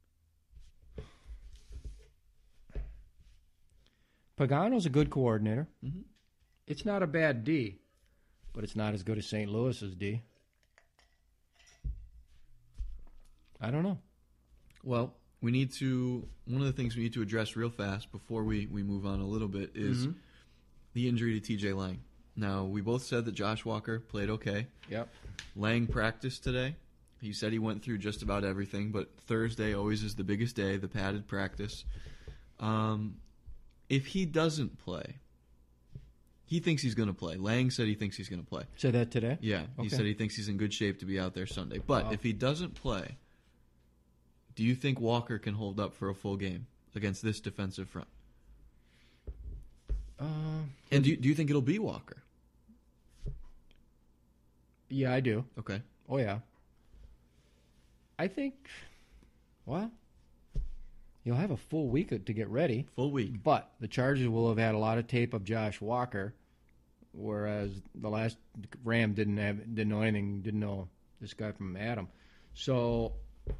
Pagano's a good coordinator. Mm-hmm. It's not a bad D, but it's not as good as Saint Louis's D. I don't know. Well, we need to, one of the things we need to address real fast before we, we move on a little bit is Mhm. the injury to T J Lang. Now, we both said that Josh Walker played okay. Yep. Lang practiced today. He said he went through just about everything, but Thursday always is the biggest day, the padded practice. Um, if he doesn't play, he thinks he's going to play. Lang said he thinks he's going to play. Said that today? Yeah, he Okay. said he thinks he's in good shape to be out there Sunday. But Wow. if he doesn't play, do you think Walker can hold up for a full game against this defensive front? Uh, And do you, do you think it'll be Walker? yeah, I do. Okay. Oh, yeah. I think, well, you'll have a full week to get ready. Full week. But the Chargers will have had a lot of tape of Josh Walker, whereas the last Ram didn't have didn't know anything, didn't know this guy from Adam. So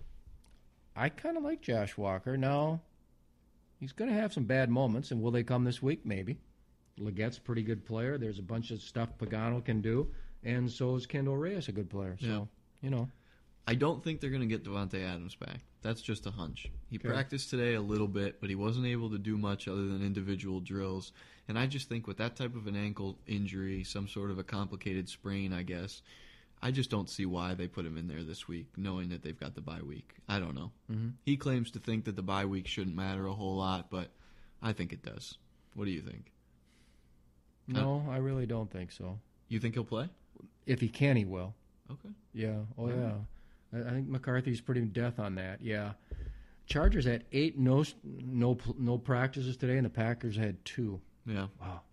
I kind of like Josh Walker. Now, he's going to have some bad moments, and will they come this week? Maybe. Legette's a pretty good player. There's a bunch of stuff Pagano can do, and so is Kendall Reyes a good player. So, Yeah. you know. I don't think they're going to get Devontae Adams back. That's just a hunch. He Okay. practiced today a little bit, but he wasn't able to do much other than individual drills. And I just think with that type of an ankle injury, some sort of a complicated sprain, I guess, I just don't see why they put him in there this week, knowing that they've got the bye week. I don't know. Mm-hmm. He claims to think that the bye week shouldn't matter a whole lot, but I think it does. What do you think? No, I really don't think so. You think he'll play? If he can, he will. Okay. Yeah. Oh, All right. yeah. I I think McCarthy's pretty death on that. Yeah. Chargers had eight no no no practices today, and the Packers had two. Yeah. Wow.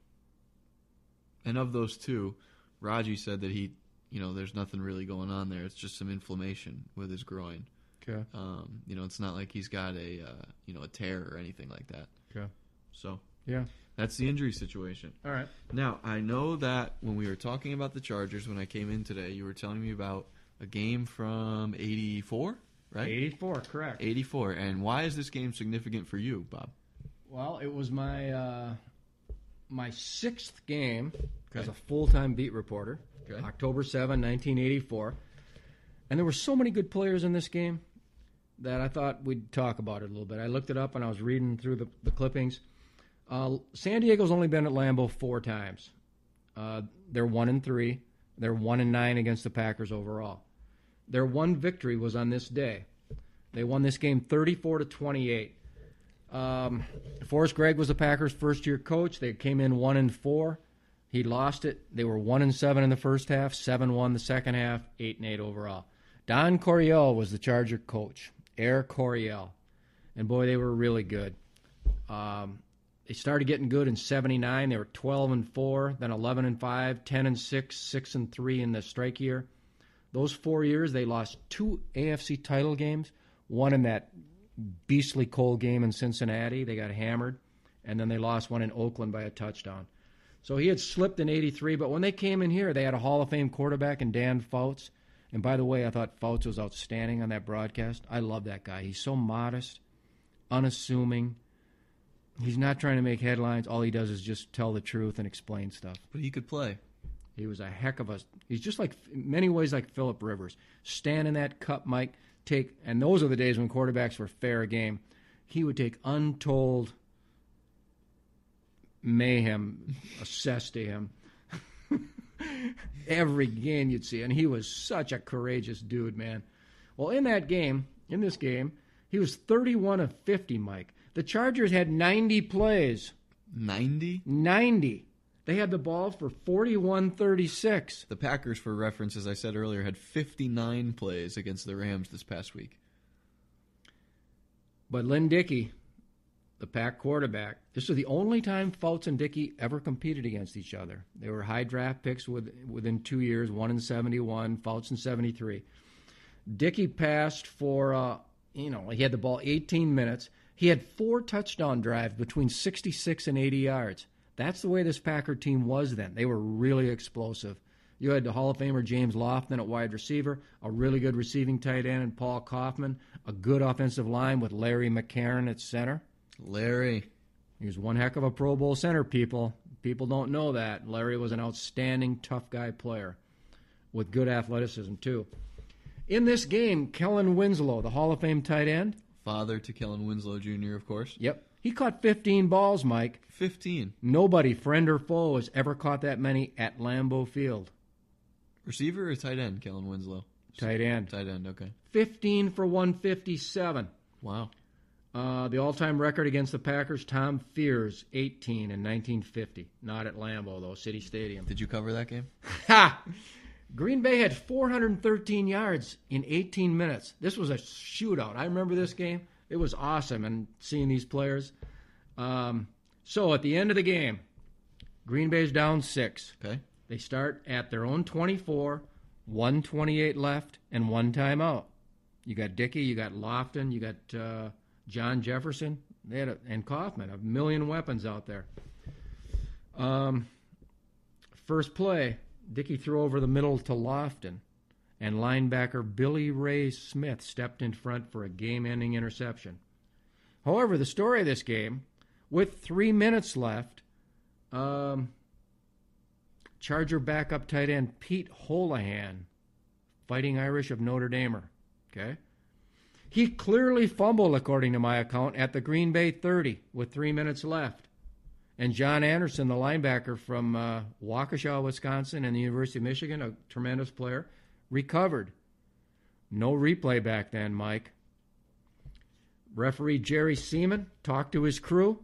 And of those two, Raji said that he, you know, there's nothing really going on there. It's just some inflammation with his groin. Okay. Um, you know, it's not like he's got a, uh, you know, a tear or anything like that. Okay. So Yeah. that's the injury situation. All right. Now, I know that when we were talking about the Chargers when I came in today, you were telling me about a game from eighty-four, right? eighty-four, correct. eighty-four. And why is this game significant for you, Bob? Well, it was my uh, my sixth game Okay. as a full-time beat reporter. Okay. October seventh, nineteen eighty-four. And there were so many good players in this game that I thought we'd talk about it a little bit. I looked it up and I was reading through the, the clippings. Uh, San Diego's only been at Lambeau four times. Uh, they're one and three. They're one and nine against the Packers overall. Their one victory was on this day. They won this game thirty-four to twenty-eight. Um, Forrest Gregg was the Packers' first-year coach. They came in one and four. He lost it. They were one and seven in the first half, seven one the second half, eight and eight overall. Don Coryell was the Charger coach. Air Coryell. And, boy, they were really good. Um, they started getting good in seventy-nine. They were twelve and four, then eleven and five, ten and six, six and three in the strike year. Those four years, they lost two A F C title games, one in that beastly cold game in Cincinnati. They got hammered. And then they lost one in Oakland by a touchdown. So he had slipped in eighty-three, but when they came in here, they had a Hall of Fame quarterback in Dan Fouts. And by the way, I thought Fouts was outstanding on that broadcast. I love that guy. He's so modest, unassuming. He's not trying to make headlines. All he does is just tell the truth and explain stuff. But he could play. He was a heck of a... He's just like, in many ways, like Phillip Rivers. Stand in that cup, Mike, take... And those are the days when quarterbacks were fair game. He would take untold mayhem assessed to him. Every game you'd see. And he was such a courageous dude, man. Well, in that game, in this game, he was thirty-one of fifty, Mike. The Chargers had ninety plays. ninety? ninety. They had the ball for forty-one thirty-six. The Packers, for reference, as I said earlier, had fifty-nine plays against the Rams this past week. But Lynn Dickey, the Pack quarterback, this was the only time Fouts and Dickey ever competed against each other. They were high draft picks with, within two years, one in seventy-one, Fouts in seventy-three. Dickey passed for, uh, you know, he had the ball eighteen minutes. He had four touchdown drives between sixty-six and eighty yards. That's the way this Packer team was then. They were really explosive. You had the Hall of Famer James Lofton at wide receiver, a really good receiving tight end in Paul Kaufman, a good offensive line with Larry McCarron at center. Larry. He was one heck of a Pro Bowl center, people. People don't know that. Larry was an outstanding, tough guy player with good athleticism, too. In this game, Kellen Winslow, the Hall of Fame tight end. Father to Kellen Winslow Junior, of course. Yep. He caught fifteen balls, Mike. fifteen. Nobody, friend or foe, has ever caught that many at Lambeau Field. Receiver or tight end, Kellen Winslow? Tight end. Tight end, okay. fifteen for one fifty-seven. Wow. Uh, the all-time record against the Packers, Tom Fears, eighteen in nineteen fifty. Not at Lambeau, though, City Stadium. Did you cover that game? Ha! Green Bay had four hundred thirteen yards in eighteen minutes. This was a shootout. I remember this game. It was awesome, and seeing these players. Um, so at the end of the game, Green Bay's down six. Okay. They start at their own twenty-four, one twenty-eight left, and one timeout. You got Dickey, you got Lofton, you got uh, John Jefferson, they had a, and Kaufman, a million weapons out there. Um, first play, Dickey threw over the middle to Lofton, and linebacker Billy Ray Smith stepped in front for a game-ending interception. However, the story of this game, with three minutes left, um, Charger backup tight end Pete Holohan, Fighting Irish of Notre Dame, okay? He clearly fumbled, according to my account, at the Green Bay thirty with three minutes left. And John Anderson, the linebacker from uh, Waukesha, Wisconsin, and the University of Michigan, a tremendous player, recovered. No replay back then, Mike. Referee Jerry Seaman talked to his crew.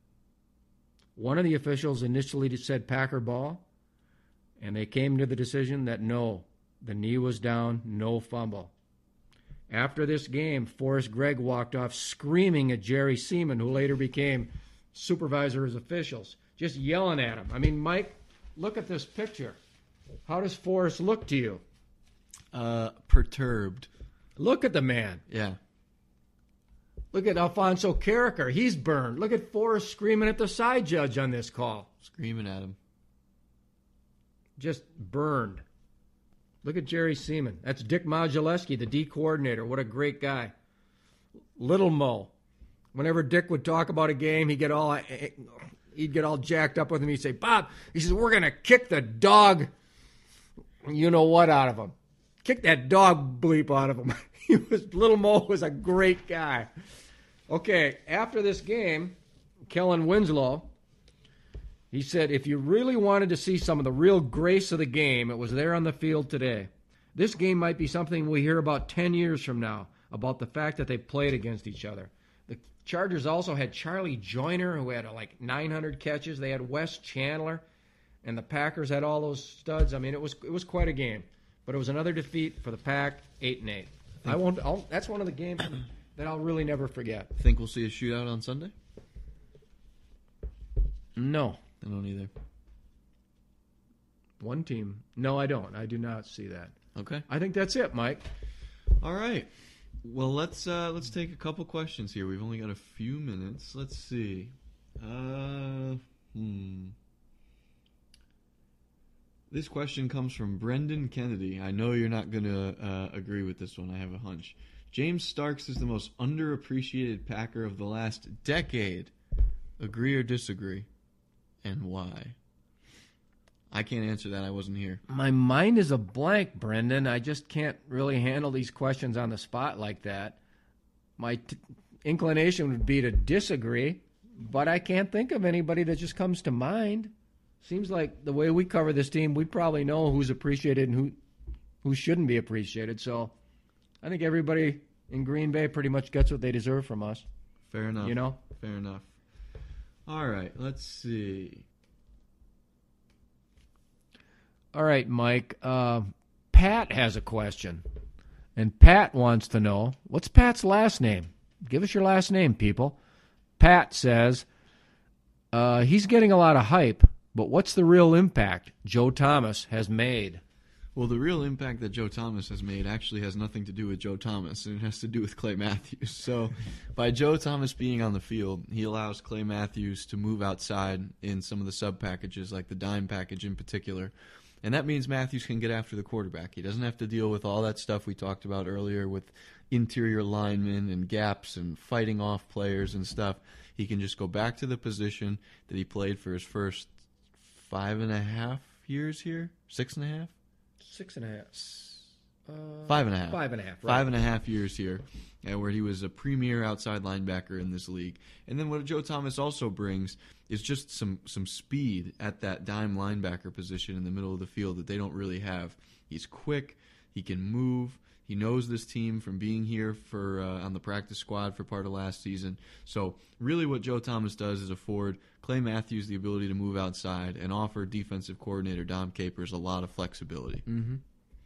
One of the officials initially said Packer ball, and they came to the decision that no, the knee was down, no fumble. After this game, Forrest Gregg walked off screaming at Jerry Seaman, who later became supervisor as officials, just yelling at him. I mean, Mike, look at this picture. How does Forrest look to you? Uh, perturbed. Look at the man. Yeah. Look at Alfonso Carricker. He's burned. Look at Forrest screaming at the side judge on this call. Screaming at him. Just burned. Look at Jerry Seaman. That's Dick Modulewski, the D coordinator. What a great guy. Little Mo. Whenever Dick would talk about a game, he'd get all he'd get all jacked up with him. He'd say, Bob, he says, we're going to kick the dog, you know what, out of him. Kick that dog bleep out of him. He was Little Mo was a great guy. Okay, after this game, Kellen Winslow, he said, if you really wanted to see some of the real grace of the game, it was there on the field today. This game might be something we hear about ten years from now, about the fact that they played against each other. The Chargers also had Charlie Joyner, who had like nine hundred catches. They had Wes Chandler, and the Packers had all those studs. I mean, it was it was quite a game. But it was another defeat for the Pack Eight and eight. I won't. I'll, that's one of the games that I'll really never forget. Think we'll see a shootout on Sunday? No. I don't either. One team. No, I don't. I do not see that. Okay. I think that's it, Mike. All right. Well, let's uh, let's take a couple questions here. We've only got a few minutes. Let's see. Uh, hmm. This question comes from Brendan Kennedy. I know you're not going to uh, agree with this one. I have a hunch. James Starks is the most underappreciated Packer of the last decade. Agree or disagree? And why? I can't answer that. I wasn't here. My mind is a blank, Brendan. I just can't really handle these questions on the spot like that. My t- inclination would be to disagree, but I can't think of anybody that just comes to mind. Seems like the way we cover this team, we probably know who's appreciated and who who shouldn't be appreciated. So I think everybody in Green Bay pretty much gets what they deserve from us. Fair enough. You know? Fair enough. All right, let's see. All right, Mike. Uh, Pat has a question. And Pat wants to know, what's Pat's last name? Give us your last name, people. Pat says, uh, he's getting a lot of hype, but what's the real impact Joe Thomas has made? Well, the real impact that Joe Thomas has made actually has nothing to do with Joe Thomas, and it has to do with Clay Matthews. So by Joe Thomas being on the field, he allows Clay Matthews to move outside in some of the sub-packages, like the dime package in particular. And that means Matthews can get after the quarterback. He doesn't have to deal with all that stuff we talked about earlier with interior linemen and gaps and fighting off players and stuff. He can just go back to the position that he played for his first five and a half years here? Six and a half? Six and a half. Uh, five and a half. Five and a half, right. Five and a half years here, uh, where he was a premier outside linebacker in this league. And then what Joe Thomas also brings is just some, some speed at that dime linebacker position in the middle of the field that they don't really have. He's quick. He can move. He knows this team from being here for uh, on the practice squad for part of last season. So really what Joe Thomas does is afford Clay Matthews the ability to move outside and offer defensive coordinator Dom Capers a lot of flexibility. Mm-hmm.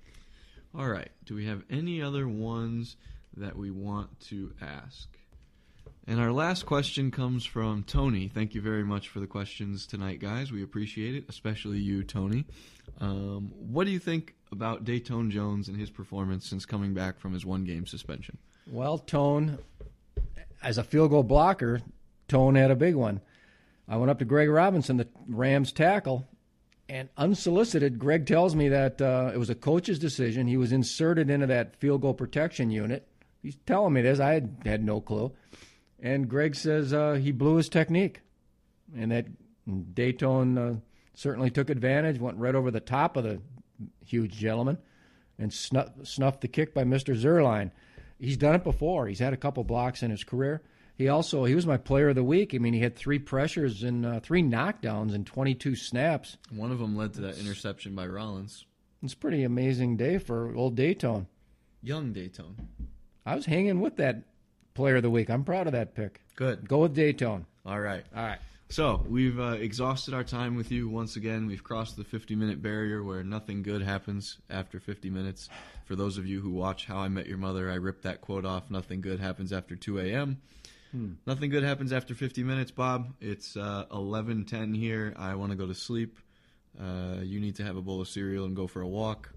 All right. Do we have any other ones that we want to ask? And our last question comes from Tony. Thank you very much for the questions tonight, guys. We appreciate it, especially you, Tony. Um, what do you think about Dayton Jones and his performance since coming back from his one-game suspension? Well, Tone, as a field goal blocker, Tone had a big one. I went up to Greg Robinson, the Rams tackle, and unsolicited, Greg tells me that uh, it was a coach's decision. He was inserted into that field goal protection unit. He's telling me this. I had, had no clue. And Greg says uh, he blew his technique, and that Dayton uh, certainly took advantage, went right over the top of the huge gentleman, and snuff, snuffed the kick by Mister Zerline. He's done it before. He's had a couple blocks in his career. He also he was my player of the week. I mean, he had three pressures and uh, three knockdowns and twenty-two snaps. One of them led to that interception by Rollins. It's a pretty amazing day for old Dayton. Young Dayton. I was hanging with that player of the week. I'm proud of that pick. Good. Go with Dayton. All right. All right. So we've uh, exhausted our time with you once again. We've crossed the fifty-minute barrier where nothing good happens after fifty minutes. For those of you who watch How I Met Your Mother, I ripped that quote off. Nothing good happens after two a.m. Hmm. Nothing good happens after fifty minutes, Bob. It's uh, eleven ten here. I want to go to sleep. Uh, you need to have a bowl of cereal and go for a walk.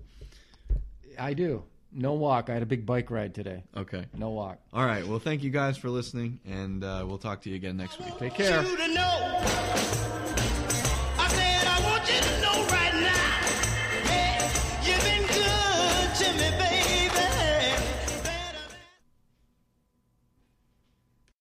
I do. No walk. I had a big bike ride today. Okay. No walk. All right. Well, thank you guys for listening, and uh, we'll talk to you again next week. Take care. You to know. I said I want you to know right now.